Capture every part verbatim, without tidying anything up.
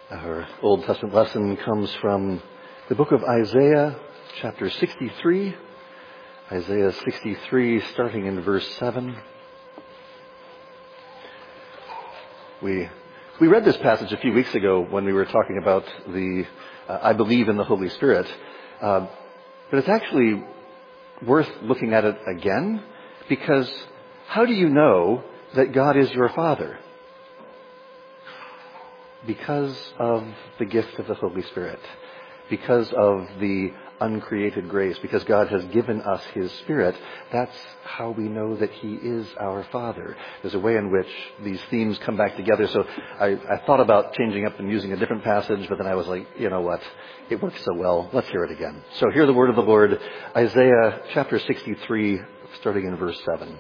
Our Old Testament lesson comes from the book of Isaiah, chapter sixty-three. Isaiah sixty-three, starting in verse seven. We we read this passage a few weeks ago when we were talking about the uh, I believe in the Holy Spirit. Uh, but it's actually worth looking at it again, because how do you know that God is your Father? Because of the gift of the Holy Spirit, because of the uncreated grace, because God has given us His Spirit. That's how we know that He is our Father. There's a way in which these themes come back together. So I, I thought about changing up and using a different passage, but then I was like, you know what? It works so well. Let's hear it again. So hear the word of the Lord, Isaiah chapter sixty-three, starting in verse seven.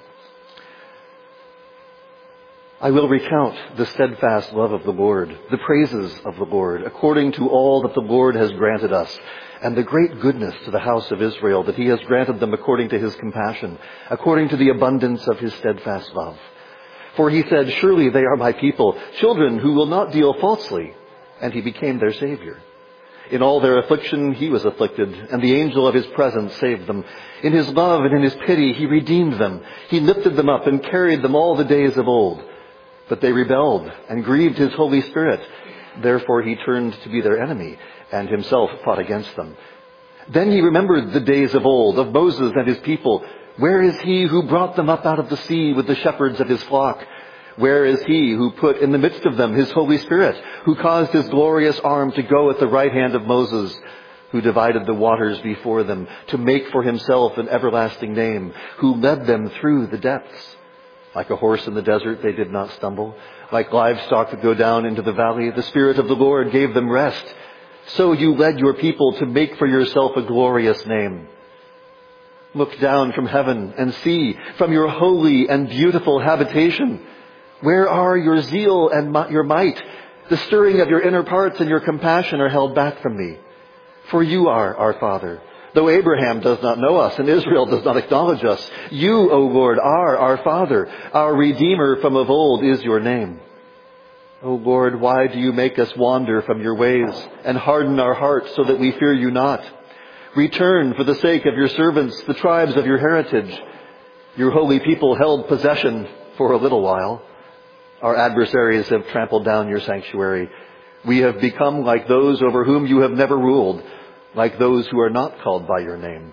I will recount the steadfast love of the Lord, the praises of the Lord, according to all that the Lord has granted us, and the great goodness to the house of Israel, that He has granted them according to His compassion, according to the abundance of His steadfast love. For He said, surely they are my people, children who will not deal falsely, and He became their Savior. In all their affliction He was afflicted, and the angel of His presence saved them. In His love and in His pity He redeemed them. He lifted them up and carried them all the days of old. But they rebelled and grieved His Holy Spirit. Therefore He turned to be their enemy and Himself fought against them. Then He remembered the days of old, of Moses and his people. Where is He who brought them up out of the sea with the shepherds of His flock? Where is He who put in the midst of them His Holy Spirit, who caused His glorious arm to go at the right hand of Moses, who divided the waters before them to make for Himself an everlasting name, who led them through the depths? Like a horse in the desert, they did not stumble. Like livestock that go down into the valley, the Spirit of the Lord gave them rest. So you led your people to make for yourself a glorious name. Look down from heaven and see from your holy and beautiful habitation. Where are your zeal and your might? The stirring of your inner parts and your compassion are held back from me. For you are our Father. Though Abraham does not know us and Israel does not acknowledge us, you, O Lord, are our Father. Our Redeemer from of old is your name. O Lord, why do you make us wander from your ways and harden our hearts so that we fear you not? Return for the sake of your servants, the tribes of your heritage. Your holy people held possession for a little while. Our adversaries have trampled down your sanctuary. We have become like those over whom you have never ruled, like those who are not called by your name.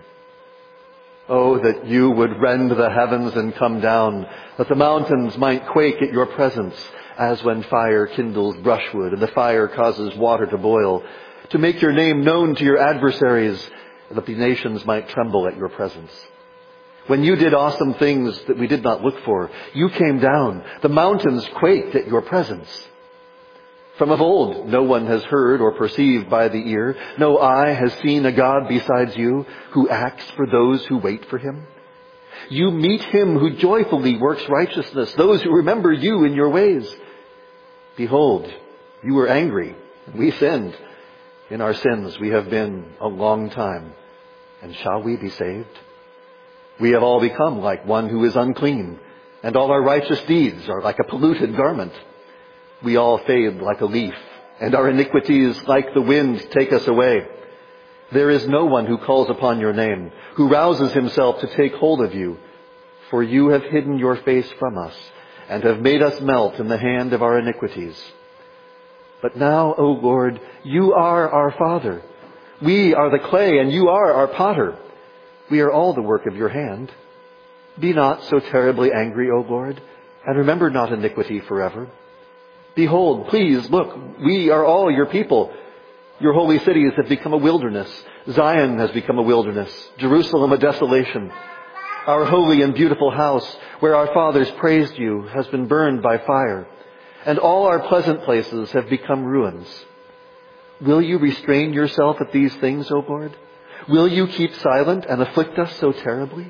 Oh, that you would rend the heavens and come down, that the mountains might quake at your presence, as when fire kindles brushwood and the fire causes water to boil, to make your name known to your adversaries, that the nations might tremble at your presence. When you did awesome things that we did not look for, you came down. The mountains quaked at your presence. From of old, no one has heard or perceived by the ear. No eye has seen a God besides you, who acts for those who wait for Him. You meet Him who joyfully works righteousness, those who remember you in your ways. Behold, you were angry, and we sinned. In our sins we have been a long time. And shall we be saved? We have all become like one who is unclean, and all our righteous deeds are like a polluted garment. We all fade like a leaf, and our iniquities, like the wind, take us away. There is no one who calls upon your name, who rouses himself to take hold of you. For you have hidden your face from us, and have made us melt in the hand of our iniquities. But now, O Lord, you are our Father. We are the clay, and you are our potter. We are all the work of your hand. Be not so terribly angry, O Lord, and remember not iniquity forever. Behold, please, look, we are all your people. Your holy cities have become a wilderness. Zion has become a wilderness. Jerusalem a desolation. Our holy and beautiful house, where our fathers praised you, has been burned by fire. And all our pleasant places have become ruins. Will you restrain yourself at these things, O Lord? Will you keep silent and afflict us so terribly?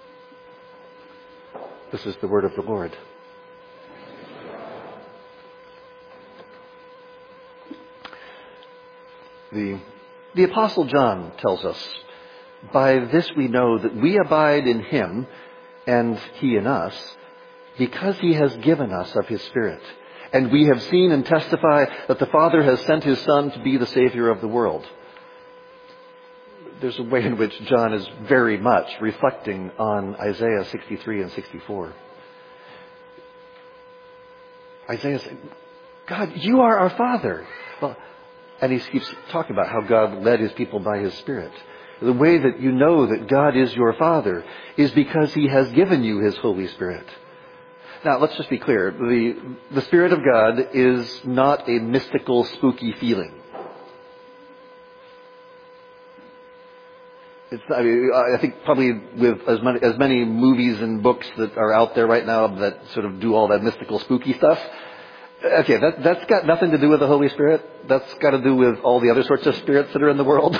This is the word of the Lord. The, the Apostle John tells us, by this we know that we abide in Him and He in us, because He has given us of His Spirit. And we have seen and testify that the Father has sent his Son to be the Savior of the world. There's a way in which John is very much reflecting on Isaiah sixty-three and sixty-four. Isaiah said, God, you are our Father. Well, and he keeps talking about how God led his people by his Spirit. The way that you know that God is your Father is because he has given you his Holy Spirit. Now, let's just be clear. The, the Spirit of God is not a mystical, spooky feeling. It's, I mean, I think probably with as many, as many movies and books that are out there right now that sort of do all that mystical, spooky stuff. Okay, that, that's got nothing to do with the Holy Spirit. That's got to do with all the other sorts of spirits that are in the world.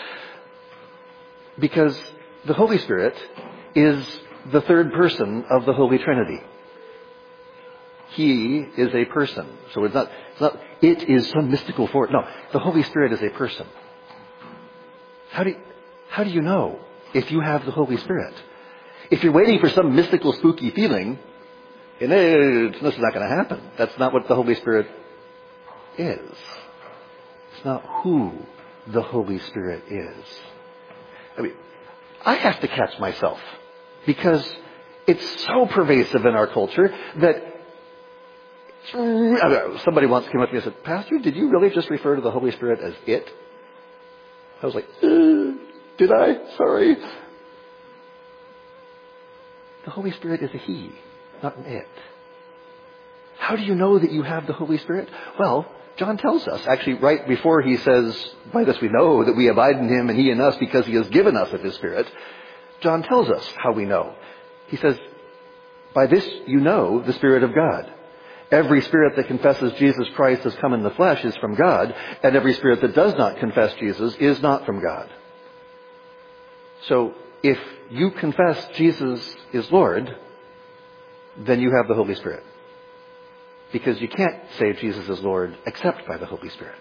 Because the Holy Spirit is the third person of the Holy Trinity. He is a person. So it's not, it's not, it is some mystical force. No, the Holy Spirit is a person. How do you, how do you know if you have the Holy Spirit? If you're waiting for some mystical, spooky feeling, and it's, this is not going to happen. That's not what the Holy Spirit is. It's not who the Holy Spirit is. I mean, I have to catch myself because it's so pervasive in our culture that somebody once came up to me and said, Pastor, did you really just refer to the Holy Spirit as it? I was like, uh, did I? Sorry. The Holy Spirit is a he, not an it. How do you know that you have the Holy Spirit? Well, John tells us, actually, right before he says, by this we know that we abide in him and he in us because he has given us of his Spirit. John tells us how we know. He says, by this you know the Spirit of God. Every spirit that confesses Jesus Christ has come in the flesh is from God, and every spirit that does not confess Jesus is not from God. So, if you confess Jesus is Lord, then you have the Holy Spirit. Because you can't say Jesus is Lord except by the Holy Spirit.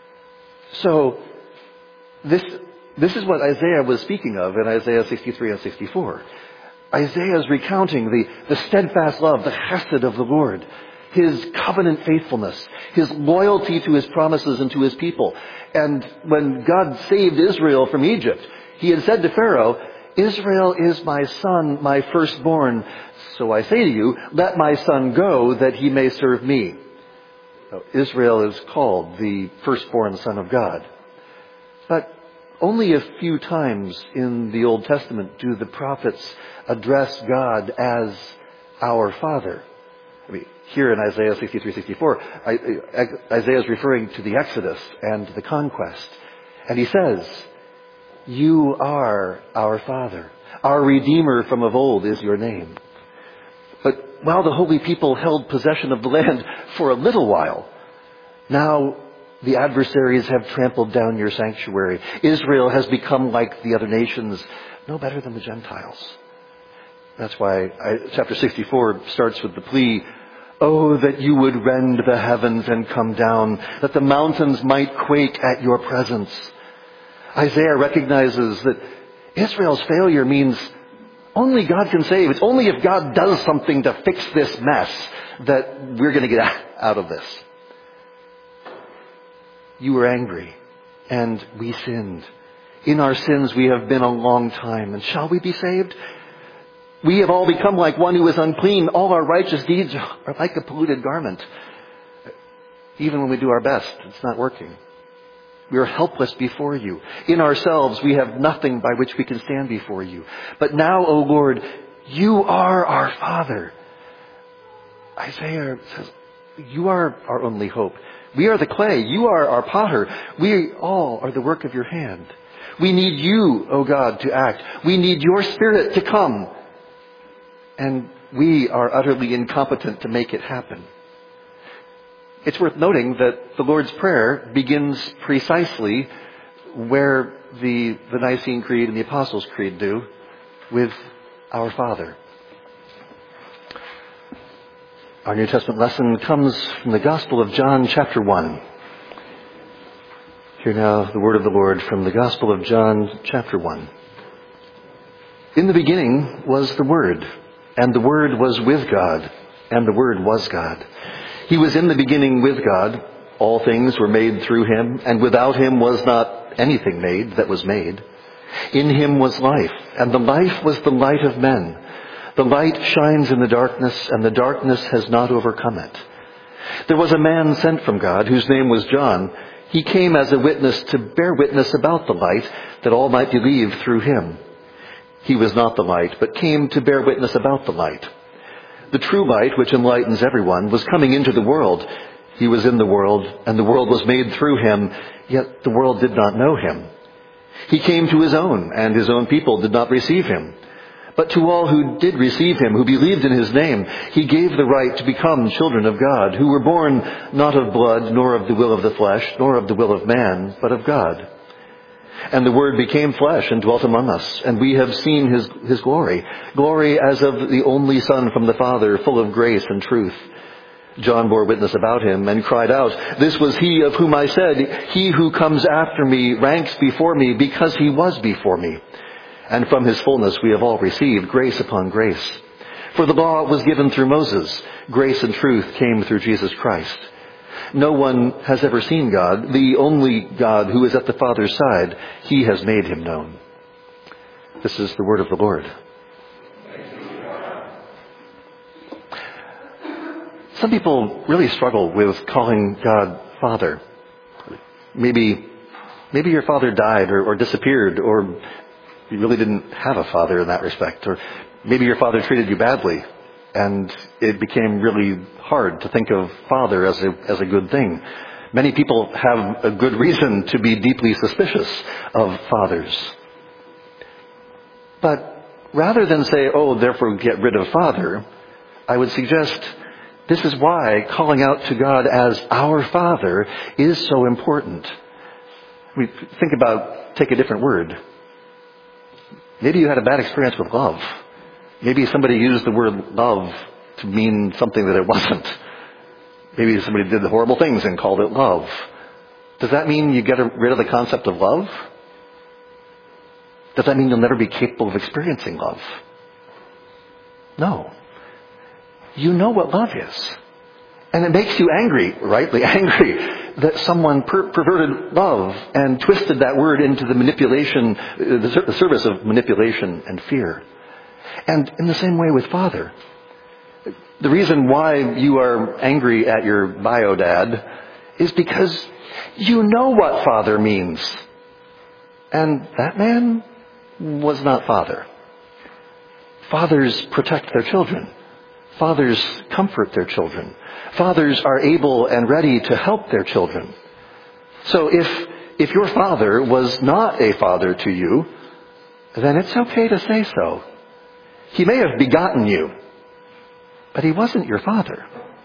So, this, this is what Isaiah was speaking of in Isaiah sixty-three and sixty-four. Isaiah is recounting the, the steadfast love, the chesed of the Lord, his covenant faithfulness, his loyalty to his promises and to his people. And when God saved Israel from Egypt, he had said to Pharaoh, Israel is my son, my firstborn. So I say to you, let my son go that he may serve me. Now, Israel is called the firstborn son of God. But only a few times in the Old Testament do the prophets address God as our Father. I mean, here in Isaiah sixty-three, sixty-four, Isaiah is referring to the Exodus and the conquest. And he says, you are our Father. Our Redeemer from of old is your name. But while the holy people held possession of the land for a little while, now the adversaries have trampled down your sanctuary. Israel has become like the other nations, no better than the Gentiles. That's why I, chapter sixty-four starts with the plea, oh, that you would rend the heavens and come down, that the mountains might quake at your presence. Isaiah recognizes that Israel's failure means only God can save. It's only if God does something to fix this mess that we're going to get out of this. You were angry, and we sinned. In our sins we have been a long time, and shall we be saved? We have all become like one who is unclean. All our righteous deeds are like a polluted garment. Even when we do our best, it's not working. We are helpless before you. In ourselves, we have nothing by which we can stand before you. But now, O Lord, you are our Father. Isaiah says, you are our only hope. We are the clay. You are our potter. We all are the work of your hand. We need you, O God, to act. We need your Spirit to come. And we are utterly incompetent to make it happen. It's worth noting that the Lord's Prayer begins precisely where the, the Nicene Creed and the Apostles' Creed do, with our Father. Our New Testament lesson comes from the Gospel of John, chapter one. Hear now the word of the Lord from the Gospel of John, chapter one. In the beginning was the Word, and the Word was with God, and the Word was God. He was in the beginning with God. All things were made through him, and without him was not anything made that was made. In him was life, and the life was the light of men. The light shines in the darkness, and the darkness has not overcome it. There was a man sent from God whose name was John. He came as a witness to bear witness about the light, that all might believe through him. He was not the light, but came to bear witness about the light. The true light, which enlightens everyone, was coming into the world. He was in the world, and the world was made through him, yet the world did not know him. He came to his own, and his own people did not receive him. But to all who did receive him, who believed in his name, he gave the right to become children of God, who were born not of blood, nor of the will of the flesh, nor of the will of man, but of God. And the Word became flesh and dwelt among us, and we have seen his, his glory, glory as of the only Son from the Father, full of grace and truth. John bore witness about him and cried out, "This was he of whom I said, he who comes after me ranks before me, because he was before me." And from his fullness we have all received grace upon grace. For the law was given through Moses. Grace and truth came through Jesus Christ. No one has ever seen God. The only God who is at the Father's side, he has made him known. This is the word of the Lord. Some people really struggle with calling God Father. Maybe, maybe your father died or, or disappeared, or you really didn't have a father in that respect. Or maybe your father treated you badly, and it became really hard to think of father as a, as a good thing. Many people have a good reason to be deeply suspicious of fathers. But rather than say, oh, therefore get rid of father, I would suggest this is why calling out to God as our Father is so important. I mean, think about, take a different word. Maybe you had a bad experience with love. Maybe somebody used the word love to mean something that it wasn't. Maybe somebody did the horrible things and called it love. Does that mean you get rid of the concept of love? Does that mean you'll never be capable of experiencing love? No. You know what love is. And it makes you angry, rightly angry, that someone per- perverted love and twisted that word into the manipulation, the, the service of manipulation and fear. And in the same way with Father. The reason why you are angry at your bio dad is because you know what Father means. And that man was not Father. Fathers protect their children. Fathers comfort their children. Fathers are able and ready to help their children. So if if your father was not a father to you, then it's okay to say so. He may have begotten you, but he wasn't your father.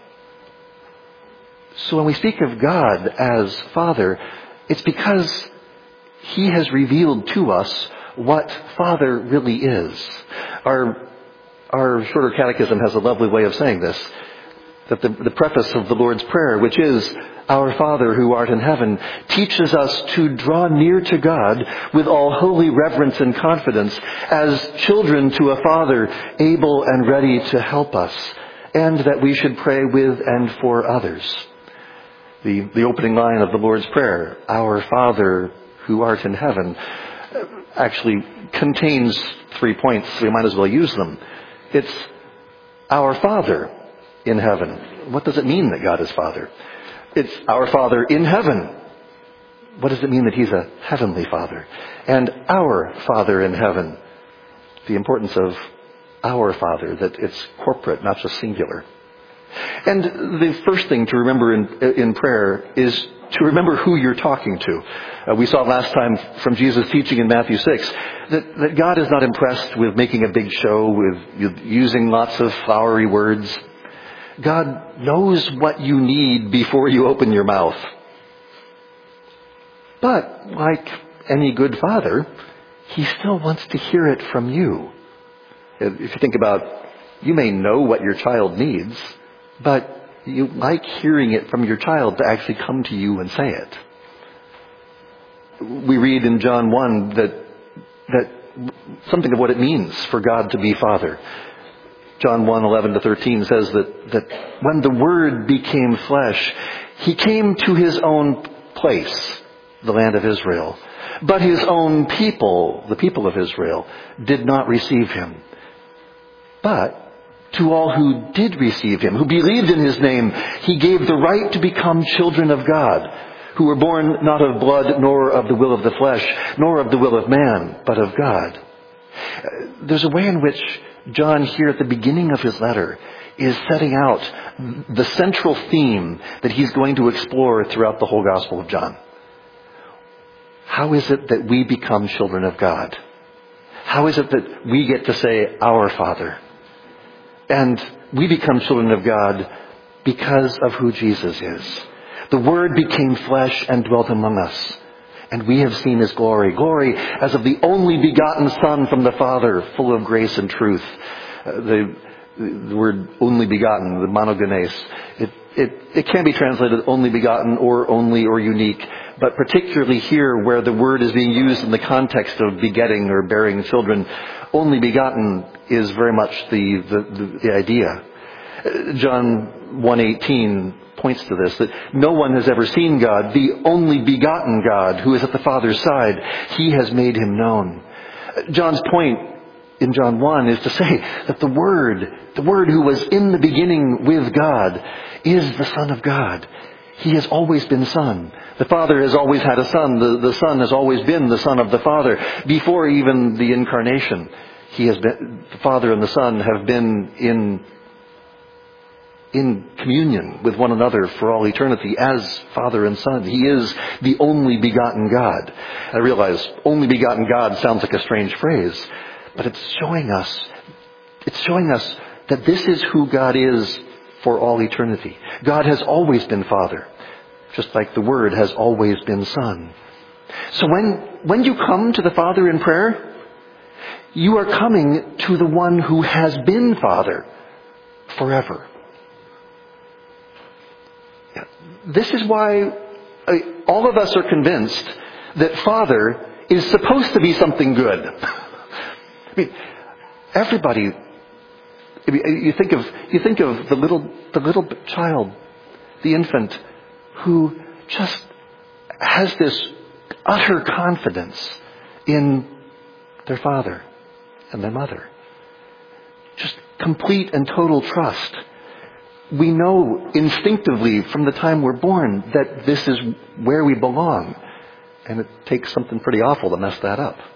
So when we speak of God as Father, it's because he has revealed to us what Father really is. Our Our shorter catechism has a lovely way of saying this, that the, the preface of the Lord's Prayer, which is, "Our Father who art in heaven," teaches us to draw near to God with all holy reverence and confidence as children to a Father able and ready to help us, and that we should pray with and for others. The, the opening line of the Lord's Prayer, "Our Father who art in heaven," actually contains three points. We might as well use them. It's our Father in heaven. What does it mean that God is Father? It's our Father in heaven. What does it mean that he's a heavenly Father? And our Father in heaven. The importance of our Father, that it's corporate, not just singular. And the first thing to remember in, in prayer is to remember who you're talking to. Uh, we saw last time from Jesus' teaching in Matthew six that, that God is not impressed with making a big show, with using lots of flowery words. God knows what you need before you open your mouth. But like any good father, he still wants to hear it from you. If you think about, you may know what your child needs, but you like hearing it from your child to actually come to you and say it. We read in John one that that something of what it means for God to be Father. John one, eleven to thirteen says that, that when the Word became flesh, he came to his own place, the land of Israel. But his own people, the people of Israel, did not receive him. But to all who did receive him, who believed in his name, he gave the right to become children of God, who were born not of blood, nor of the will of the flesh, nor of the will of man, but of God. There's a way in which John here at the beginning of his letter is setting out the central theme that he's going to explore throughout the whole Gospel of John. How is it that we become children of God? How is it that we get to say, our Father? And we become children of God because of who Jesus is. The Word became flesh and dwelt among us. And we have seen his glory. Glory as of the only begotten Son from the Father, full of grace and truth. Uh, the, the word only begotten, the monogenes, it, it, it can be translated only begotten or only or unique. But particularly here where the word is being used in the context of begetting or bearing children, only begotten is very much the, the, the, the idea. John one eighteen points to this, that no one has ever seen God, the only begotten God who is at the Father's side. He has made him known. John's point in John one is to say that the Word, the Word who was in the beginning with God, is the Son of God. He has always been Son. The Father has always had a Son. The, the Son has always been the Son of the Father. Before even the Incarnation, he has been, the Father and the Son have been in, in communion with one another for all eternity as Father and Son. He is the only begotten God. I realize only begotten God sounds like a strange phrase, but it's showing us, it's showing us that this is who God is for all eternity. God has always been Father, just like the Word has always been Son. So when, when you come to the Father in prayer, you are coming to the one who has been Father forever. Yeah. This is why uh, all of us are convinced that Father is supposed to be something good. I mean, everybody, you think of you think of the little the little child, the infant, who just has this utter confidence in their father and their mother. Just complete and total trust. We know instinctively from the time we're born that this is where we belong. And it takes something pretty awful to mess that up.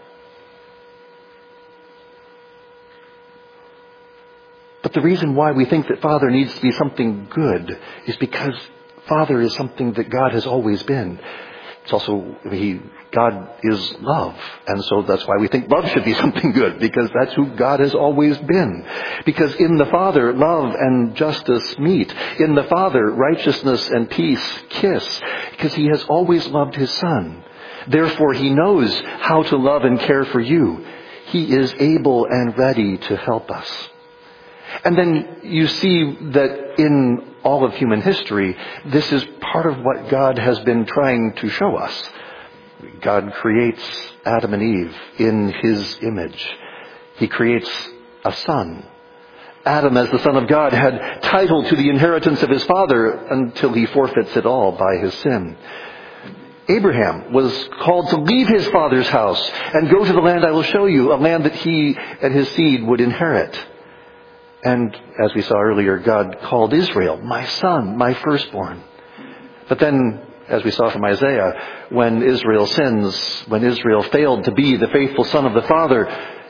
But the reason why we think that Father needs to be something good is because Father is something that God has always been. It's also, he, God is love. And so that's why we think love should be something good, because that's who God has always been. Because in the Father, love and justice meet. In the Father, righteousness and peace kiss. Because he has always loved his Son. Therefore, he knows how to love and care for you. He is able and ready to help us. And then you see that in all of human history, this is part of what God has been trying to show us. God creates Adam and Eve in his image. He creates a son. Adam, as the Son of God, had title to the inheritance of his father until he forfeits it all by his sin. Abraham was called to leave his father's house and go to the land I will show you, a land that he and his seed would inherit. And as we saw earlier, God called Israel, my son, my firstborn. But then, as we saw from Isaiah, when Israel sins, when Israel failed to be the faithful son of the Father,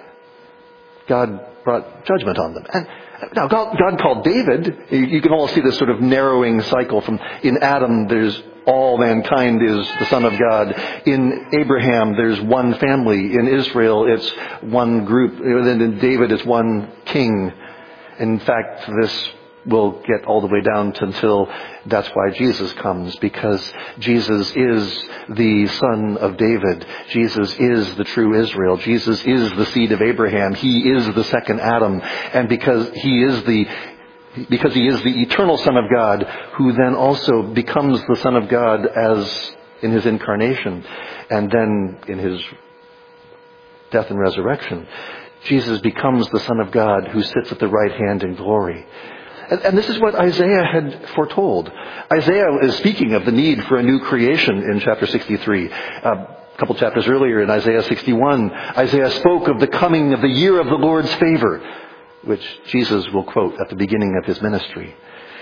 God brought judgment on them. And now, God, God called David. You can all see this sort of narrowing cycle from, in Adam, there's all mankind is the Son of God. In Abraham, there's one family. In Israel, it's one group. Then in David, it's one king. In fact, this will get all the way down to until that's why Jesus comes, because Jesus is the Son of David. Jesus is the true Israel. Jesus is the seed of Abraham. He is the second Adam. And because he is the because he is the eternal Son of God, who then also becomes the Son of God as in his incarnation and then in his death and resurrection, Jesus becomes the Son of God who sits at the right hand in glory. And, and this is what Isaiah had foretold. Isaiah is speaking of the need for a new creation in chapter sixty-three. Uh, a couple chapters earlier in Isaiah sixty-one, Isaiah spoke of the coming of the year of the Lord's favor, which Jesus will quote at the beginning of his ministry.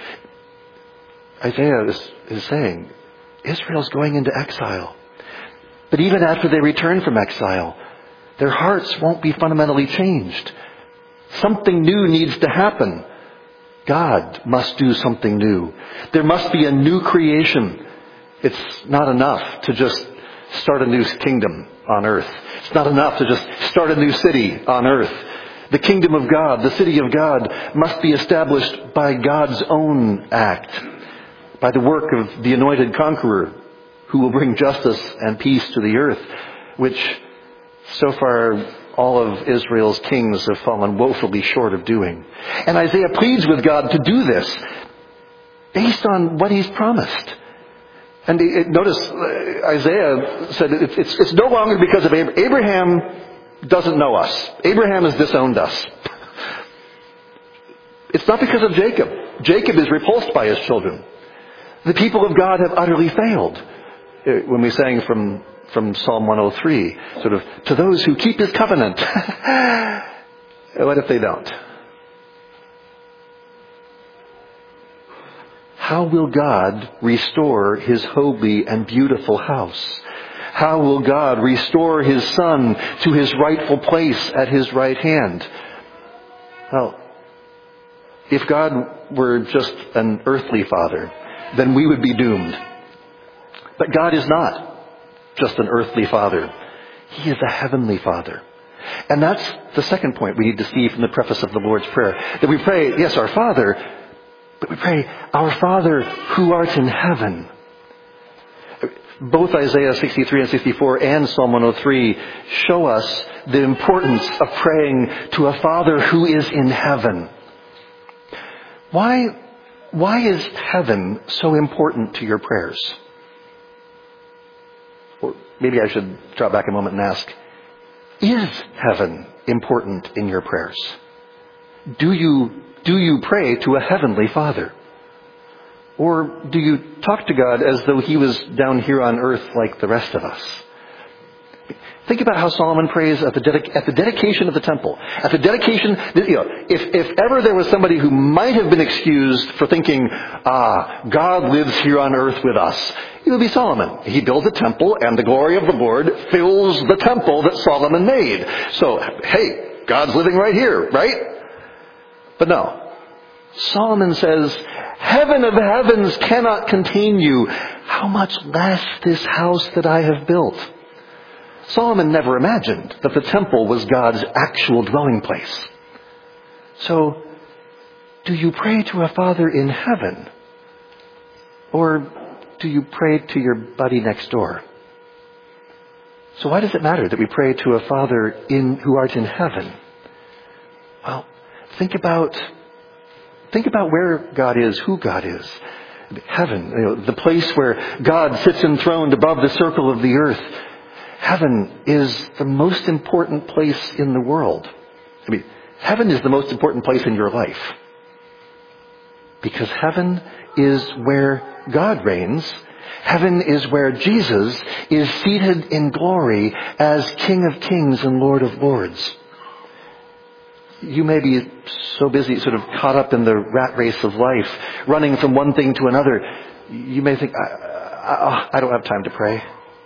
Isaiah is, is saying, Israel's going into exile. But even after they return from exile, their hearts won't be fundamentally changed. Something new needs to happen. God must do something new. There must be a new creation. It's not enough to just start a new kingdom on earth. It's not enough to just start a new city on earth. The kingdom of God, the city of God, must be established by God's own act, by the work of the anointed conqueror who will bring justice and peace to the earth, which so far all of Israel's kings have fallen woefully short of doing. And Isaiah pleads with God to do this based on what he's promised. And it, notice uh, Isaiah said it's, it's, it's no longer because of Abraham. Abraham doesn't know us. Abraham has disowned us. It's not because of Jacob. Jacob is repulsed by his children. The people of God have utterly failed. When we sang from, from Psalm one oh three, sort of, to those who keep his covenant. What if they don't? How will God restore his holy and beautiful house? How will God restore his Son to his rightful place at his right hand? Well, if God were just an earthly father, then we would be doomed. But God is not just an earthly father. He is a heavenly Father. And that's the second point we need to see from the preface of the Lord's Prayer. That we pray, yes, our Father, but we pray, our Father who art in heaven. Both Isaiah sixty-three and sixty-four and Psalm one oh three show us the importance of praying to a Father who is in heaven. Why, why is heaven so important to your prayers? Or maybe I should drop back a moment and ask, is heaven important in your prayers? Do you, do you pray to a heavenly Father? Or do you talk to God as though he was down here on earth like the rest of us? Think about how Solomon prays at the, dedic- at the dedication of the temple. At the dedication, you know, if, if ever there was somebody who might have been excused for thinking, ah, God lives here on earth with us, it would be Solomon. He builds a temple and the glory of the Lord fills the temple that Solomon made. So, hey, God's living right here, right? But no. Solomon says, heaven of heavens cannot contain you. How much less this house that I have built? Solomon never imagined that the temple was God's actual dwelling place. So, do you pray to a Father in heaven? Or do you pray to your buddy next door? So why does it matter that we pray to a Father in who art in heaven? Well, think about think about where God is, who God is. Heaven, you know, the place where God sits enthroned above the circle of the earth. Heaven is the most important place in the world. I mean, heaven is the most important place in your life. Because heaven is where God reigns. Heaven is where Jesus is seated in glory as King of Kings and Lord of Lords. You may be so busy, sort of caught up in the rat race of life, running from one thing to another. You may think, I, I, I don't have time to pray.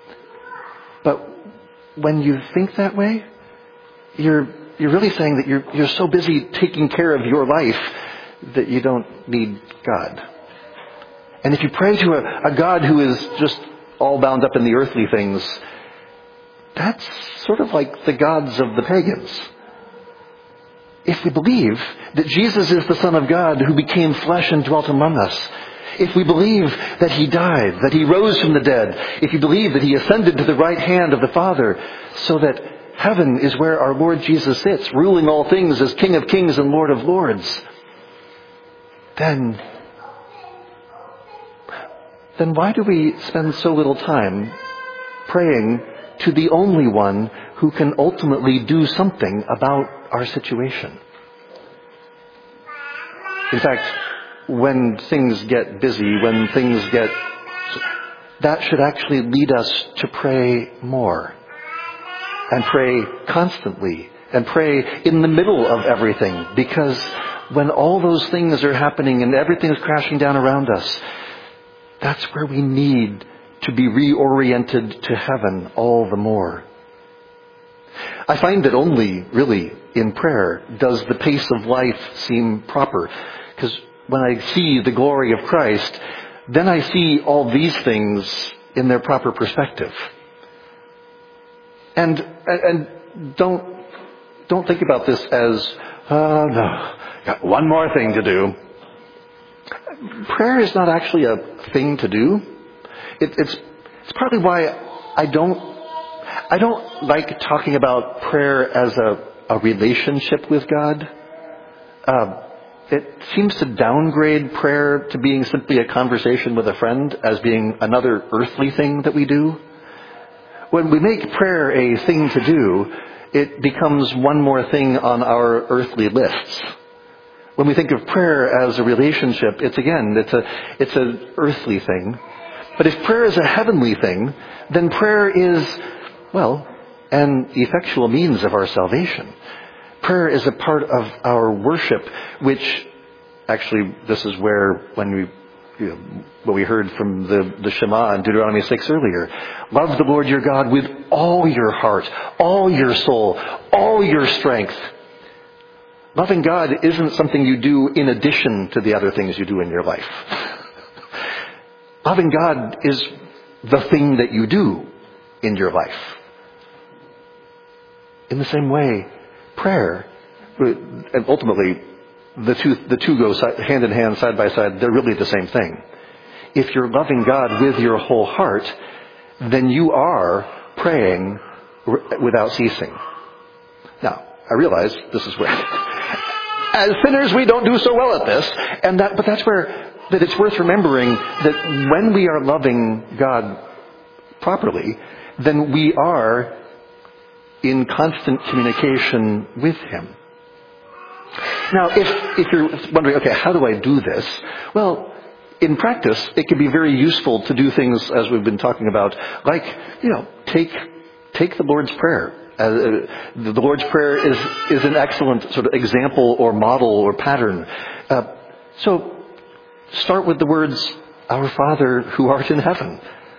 But when you think that way, you're you're really saying that you're you're so busy taking care of your life that you don't need God. And if you pray to a, a God who is just all bound up in the earthly things, that's sort of like the gods of the pagans. If we believe that Jesus is the Son of God who became flesh and dwelt among us, if we believe that he died, that he rose from the dead, if you believe that he ascended to the right hand of the Father, so that heaven is where our Lord Jesus sits, ruling all things as King of Kings and Lord of Lords, then, then why do we spend so little time praying to the only one who can ultimately do something about our situation. In fact, when things get busy, when things get... that should actually lead us to pray more. And pray constantly. And pray in the middle of everything. Because when all those things are happening and everything is crashing down around us, that's where we need to be reoriented to heaven all the more. I find that only, really, in prayer does the pace of life seem proper. Because when I see the glory of Christ, then I see all these things in their proper perspective. And and don't don't think about this as, oh no, got one more thing to do. Prayer is not actually a thing to do. It, it's it's partly why I don't I don't like talking about prayer as a, a relationship with God. Uh, it seems to downgrade prayer to being simply a conversation with a friend as being another earthly thing that we do. When we make prayer a thing to do, it becomes one more thing on our earthly lists. When we think of prayer as a relationship, it's again, it's a it's an earthly thing. But if prayer is a heavenly thing, then prayer is, well, an effectual means of our salvation. Prayer is a part of our worship, which actually this is where when we you know, what we heard from the, the Shema in Deuteronomy six earlier. Love the Lord your God with all your heart, all your soul, all your strength. Loving God isn't something you do in addition to the other things you do in your life. Loving God is the thing that you do in your life. In the same way, prayer, and ultimately, the two, the two go hand in hand, side by side. They're really the same thing. If you're loving God with your whole heart, then you are praying without ceasing. Now, I realize this is where, as sinners, we don't do so well at this, and that, but that's where that it's worth remembering that when we are loving God properly, then we are in constant communication with Him. Now, if, if you're wondering, okay, how do I do this? Well, in practice, it can be very useful to do things as we've been talking about, like, you know, take, take the Lord's Prayer. Uh, the Lord's Prayer is, is an excellent sort of example or model or pattern. Uh, so, start with the words, Our Father who art in heaven.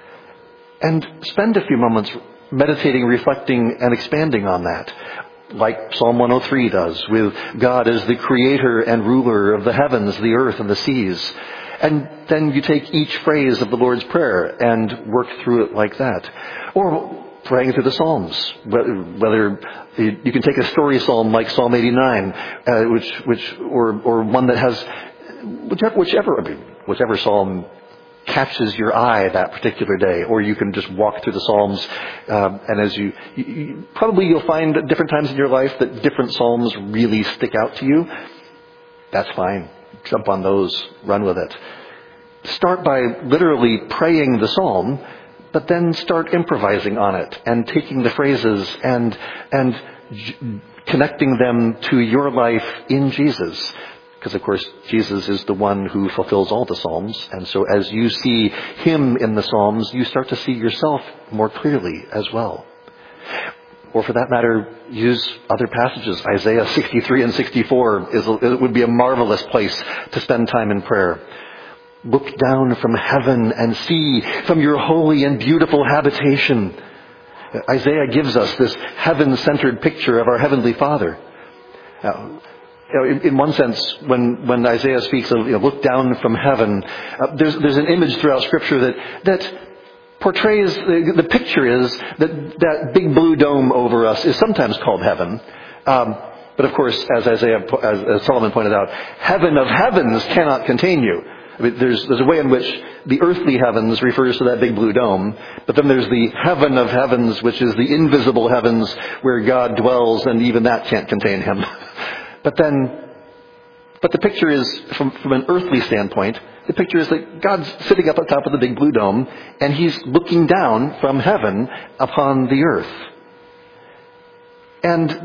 And spend a few moments meditating, reflecting, and expanding on that. Like Psalm one oh three does, with God as the creator and ruler of the heavens, the earth, and the seas. And then you take each phrase of the Lord's Prayer and work through it like that. Or praying through the Psalms. Whether you can take a story psalm like Psalm eighty-nine, uh, which, which, or, or one that has whichever, whichever, I mean, whichever psalm catches your eye that particular day, or you can just walk through the Psalms, um, and as you, you, you probably you'll find at different times in your life that different Psalms really stick out to you. That's fine. Jump on those, run with it. Start by literally praying the Psalm, but then start improvising on it and taking the phrases and and j- connecting them to your life in Jesus. Because, of course, Jesus is the one who fulfills all the Psalms. And so as you see Him in the Psalms, you start to see yourself more clearly as well. Or for that matter, use other passages. Isaiah sixty-three and sixty-four is, it would be a marvelous place to spend time in prayer. Look down from heaven and see from your holy and beautiful habitation. Isaiah gives us this heaven-centered picture of our Heavenly Father. Now, You know, in, in one sense, when, when Isaiah speaks of, you know, look down from heaven, uh, there's, there's an image throughout Scripture that, that portrays, the, the picture is that that big blue dome over us is sometimes called heaven. Um, but of course, as Isaiah, as, as Solomon pointed out, heaven of heavens cannot contain you. I mean, there's, there's a way in which the earthly heavens refers to that big blue dome, but then there's the heaven of heavens, which is the invisible heavens where God dwells, and even that can't contain Him. But then, but the picture is, from, from an earthly standpoint, the picture is that God's sitting up on top of the big blue dome, and He's looking down from heaven upon the earth. And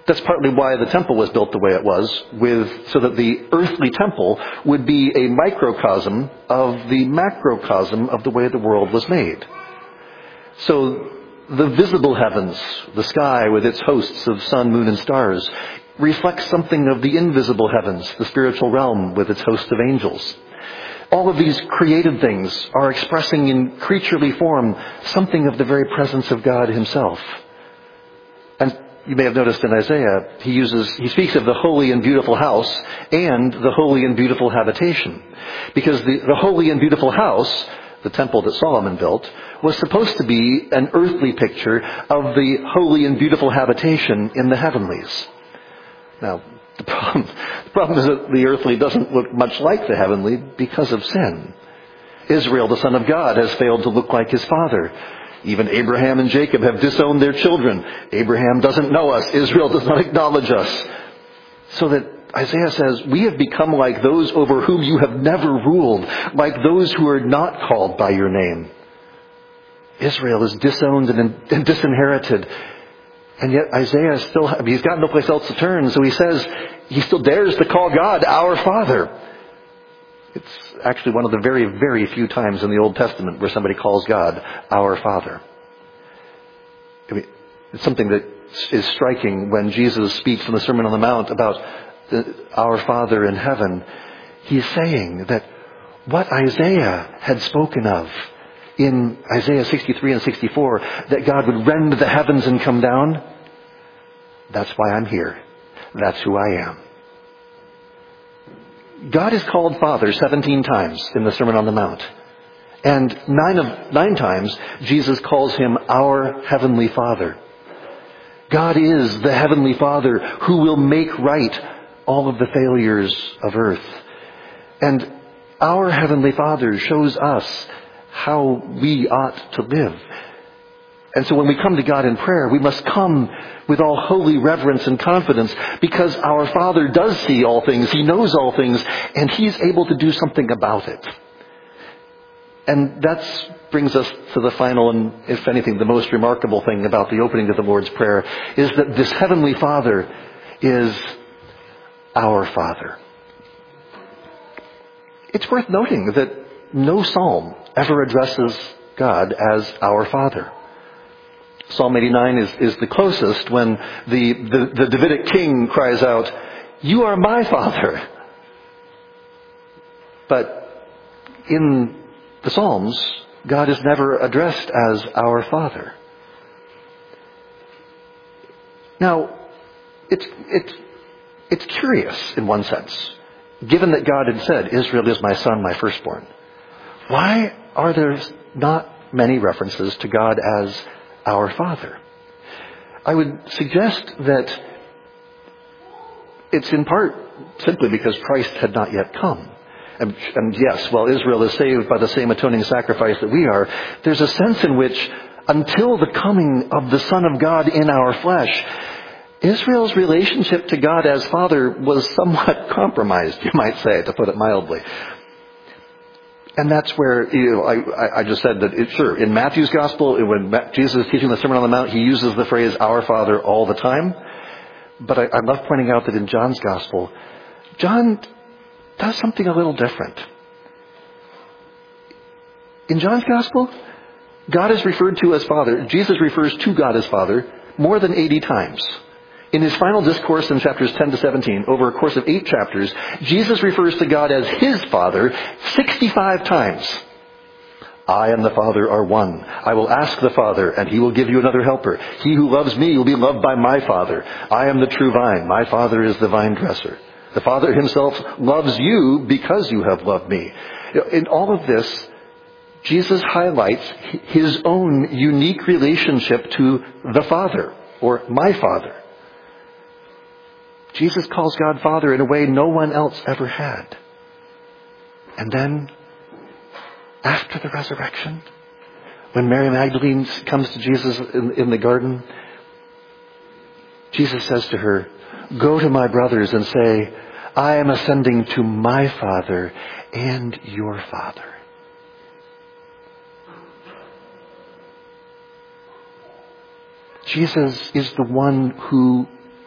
That's partly why the temple was built the way it was, with so that the earthly temple would be a microcosm of the macrocosm of the way the world was made. So the visible heavens, the sky with its hosts of sun, moon, and stars, reflects something of the invisible heavens, the spiritual realm with its host of angels. All of these created things are expressing in creaturely form something of the very presence of God himself. And you may have noticed in Isaiah, he uses, he speaks of the holy and beautiful house and the holy and beautiful habitation. Because the, the holy and beautiful house, the temple that Solomon built, was supposed to be an earthly picture of the holy and beautiful habitation in the heavenlies. Now, the problem, the problem is that the earthly doesn't look much like the heavenly because of sin. Israel, the son of God, has failed to look like his father. Even Abraham and Jacob have disowned their children. Abraham doesn't know us. Israel does not acknowledge us. So that Isaiah says, we have become like those over whom you have never ruled, like those who are not called by your name. Israel is disowned and disinherited. And yet Isaiah still, I mean, he's got no place else to turn, so he says, he still dares to call God our Father. It's actually one of the very, very few times in the Old Testament where somebody calls God our Father. I mean, it's something that is striking when Jesus speaks in the Sermon on the Mount about the, our Father in heaven. He's saying that what Isaiah had spoken of in Isaiah sixty-three and sixty-four, that God would rend the heavens and come down, that's why I'm here. That's who I am. God is called Father seventeen times in the Sermon on the Mount. And nine of nine times, Jesus calls him our Heavenly Father. God is the Heavenly Father who will make right all of the failures of earth. And our Heavenly Father shows us how we ought to live. And so when we come to God in prayer, we must come with all holy reverence and confidence, because our Father does see all things, He knows all things, and He's able to do something about it. And that brings us to the final and, if anything, the most remarkable thing about the opening of the Lord's Prayer, is that this Heavenly Father is our Father. It's worth noting that no psalm ever addresses God as our Father. Psalm eighty-nine is, is the closest, when the, the, the Davidic king cries out, "You are my Father." But in the Psalms, God is never addressed as our Father. Now, it's, it's, it's curious in one sense, given that God had said, "Israel is my son, my firstborn." Why are there not many references to God as our Father? I would suggest that it's in part simply because Christ had not yet come. And, and yes, while Israel is saved by the same atoning sacrifice that we are, there's a sense in which, until the coming of the Son of God in our flesh, Israel's relationship to God as Father was somewhat compromised, you might say, to put it mildly. And that's where, you know, I, I just said that, it, sure, in Matthew's Gospel, when Jesus is teaching the Sermon on the Mount, he uses the phrase, "Our Father," all the time. But I, I love pointing out that in John's Gospel, John does something a little different. In John's Gospel, God is referred to as Father. Jesus refers to God as Father more than eighty times. In his final discourse in chapters ten to seventeen, over a course of eight chapters, Jesus refers to God as his Father sixty-five times. "I and the Father are one. I will ask the Father, and he will give you another helper. He who loves me will be loved by my Father. I am the true vine. My Father is the vine dresser. The Father himself loves you because you have loved me." In all of this, Jesus highlights his own unique relationship to the Father, or my Father. Jesus calls God Father in a way no one else ever had. And then, after the resurrection, when Mary Magdalene comes to Jesus in, in the garden, Jesus says to her, "Go to my brothers and say, I am ascending to my Father and your Father." Jesus is the one who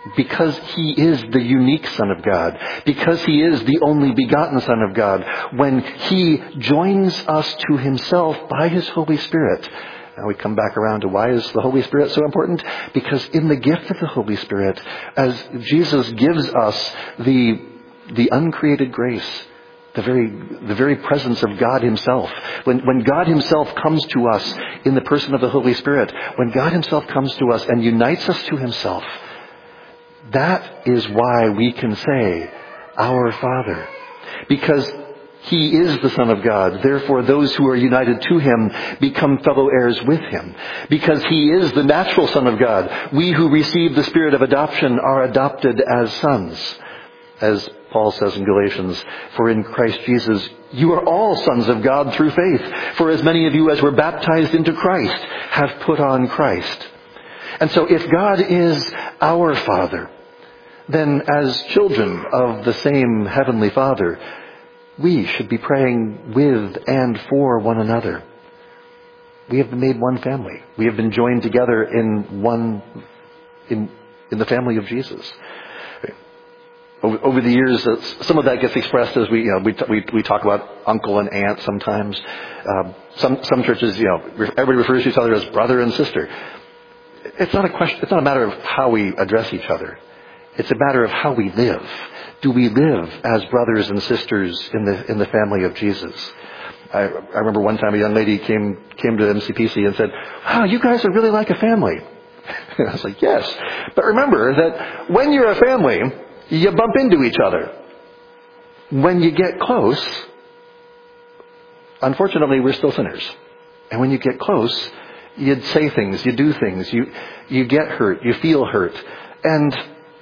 because he is the unique Son of God, because he is the only begotten Son of God, when he joins us to himself by his Holy Spirit. Now we come back around to why is the Holy Spirit so important? Because in the gift of the Holy Spirit, as Jesus gives us the, the uncreated grace, the very, the very presence of God himself, when, when God himself comes to us in the person of the Holy Spirit, when God himself comes to us and unites us to himself, that is why we can say, Our Father. Because he is the Son of God. Therefore, those who are united to him become fellow heirs with him. Because he is the natural Son of God, we who receive the Spirit of adoption are adopted as sons. As Paul says in Galatians, for in Christ Jesus, you are all sons of God through faith. For as many of you as were baptized into Christ have put on Christ. And so if God is our Father, then as children of the same Heavenly Father, we should be praying with and for one another. We have been made one family. We have been joined together in one, in, in the family of Jesus. Over, over the years, uh, some of that gets expressed as we, you know, we, t- we, we talk about uncle and aunt sometimes. Um, some, some churches, you know, everybody refers to each other as brother and sister. It's not a question, it's not a matter of how we address each other. It's a matter of how we live. Do we live as brothers and sisters in the in the family of Jesus? I, I remember one time a young lady came came to M C P C and said, "Wow, you guys are really like a family." And I was like, "Yes, but remember that when you're a family, you bump into each other. When you get close, unfortunately, we're still sinners. And when you get close, you'd say things, you do things, you you get hurt, you feel hurt, and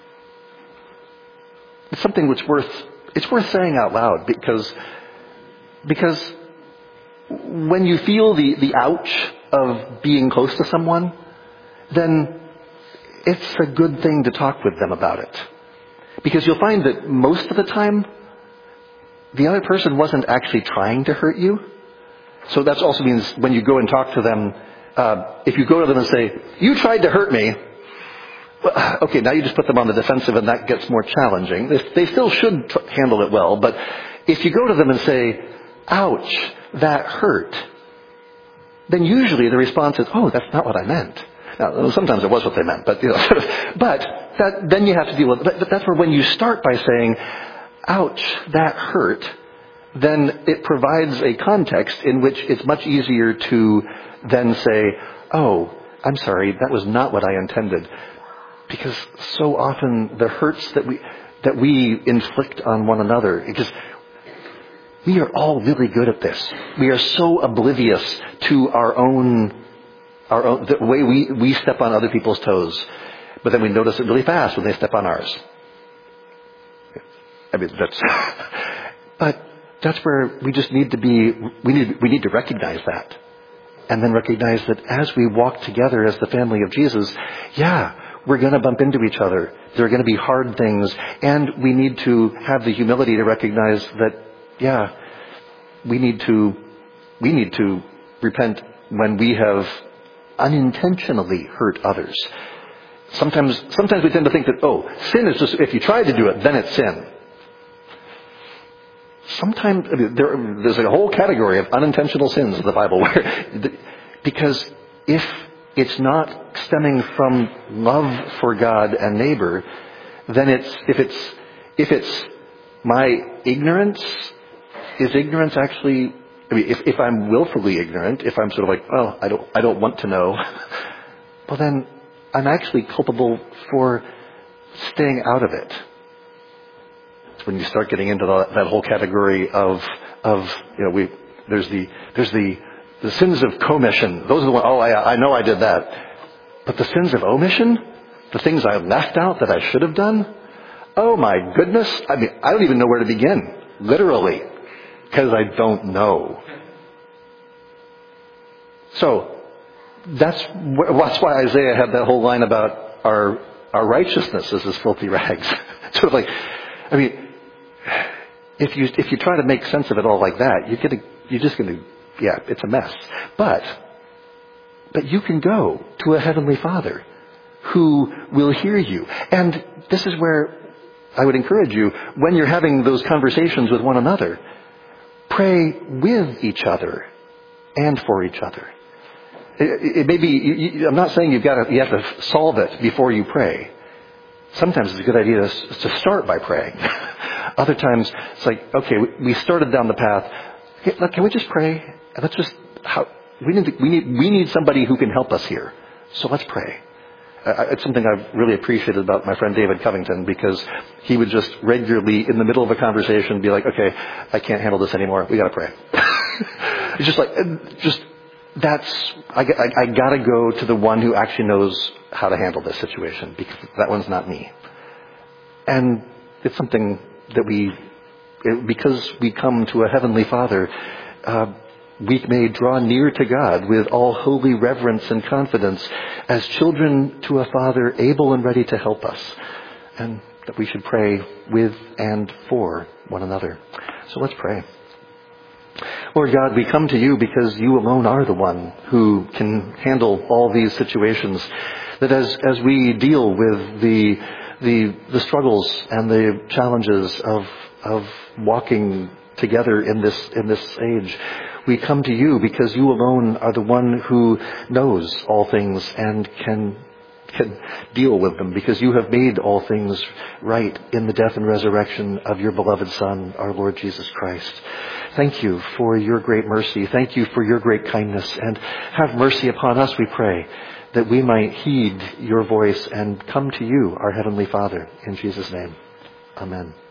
it's something that's worth it's worth saying out loud because because when you feel the, the ouch of being close to someone, then it's a good thing to talk with them about it. Because you'll find that most of the time, the other person wasn't actually trying to hurt you. So that also means when you go and talk to them, uh, if you go to them and say, "You tried to hurt me," well, okay, now you just put them on the defensive and that gets more challenging. They, they still should tr- handle it well, but if you go to them and say, "Ouch, that hurt," then usually the response is, "Oh, that's not what I meant." Now, sometimes it was what they meant, but, you know, sort of, but that, then you have to deal with it. But, but that's where when you start by saying, "Ouch, that hurt," then it provides a context in which it's much easier to then say, "Oh, I'm sorry, that was not what I intended." Because so often the hurts that we that we inflict on one another, because we are all really good at this. We are so oblivious to our own, our own the way we, we step on other people's toes, but then we notice it really fast when they step on ours. I mean, that's, but that's where we just need to be. We need we need to recognize that, and then recognize that as we walk together as the family of Jesus, yeah. We're going to bump into each other. There are going to be hard things. And we need to have the humility to recognize that, yeah, we need to, we need to repent when we have unintentionally hurt others. Sometimes, sometimes we tend to think that, oh, sin is just, if you try to do it, then it's sin. Sometimes, I mean, there, there's a whole category of unintentional sins in the Bible where, because if it's not stemming from love for God and neighbor, then it's, if it's, if it's my ignorance, is ignorance actually, I mean, if, if I'm willfully ignorant, if I'm sort of like, oh, I don't, I don't want to know, well then, I'm actually culpable for staying out of it. It's when you start getting into the, that whole category of, of, you know, we, there's the, there's the, The sins of commission, those are the ones, oh, I, I know I did that. But the sins of omission, the things I left out that I should have done, oh my goodness, I mean, I don't even know where to begin, literally, because I don't know. So, that's, that's why Isaiah had that whole line about our, our righteousness is as filthy rags. Sort of like, I mean, if you, if you try to make sense of it all like that, you're gonna, you're just gonna, yeah, it's a mess. But, but you can go to a Heavenly Father who will hear you. And this is where I would encourage you, when you're having those conversations with one another, pray with each other and for each other. It, it may be, you, I'm not saying you've got to, you have to solve it before you pray. Sometimes it's a good idea to, to start by praying. Other times it's like, okay, we started down the path. Okay, look, can we just pray? And let's just, how, we need, to, we need, we need somebody who can help us here. So let's pray. Uh, it's something I've really appreciated about my friend David Covington, because he would just regularly, in the middle of a conversation, be like, okay, I can't handle this anymore. We got to pray. It's just like, just, that's, I, I, I got to go to the one who actually knows how to handle this situation, because that one's not me. And it's something that we, it, because we come to a heavenly Father, uh, we may draw near to God with all holy reverence and confidence as children to a Father able and ready to help us. And that we should pray with and for one another. So let's pray. Lord God, we come to you because you alone are the one who can handle all these situations. That as, as we deal with the, the, the struggles and the challenges of, of walking together in this, in this age, we come to you because you alone are the one who knows all things and can, can deal with them, because you have made all things right in the death and resurrection of your beloved Son, our Lord Jesus Christ. Thank you for your great mercy. Thank you for your great kindness. And have mercy upon us, we pray, that we might heed your voice and come to you, our Heavenly Father. In Jesus' name, amen.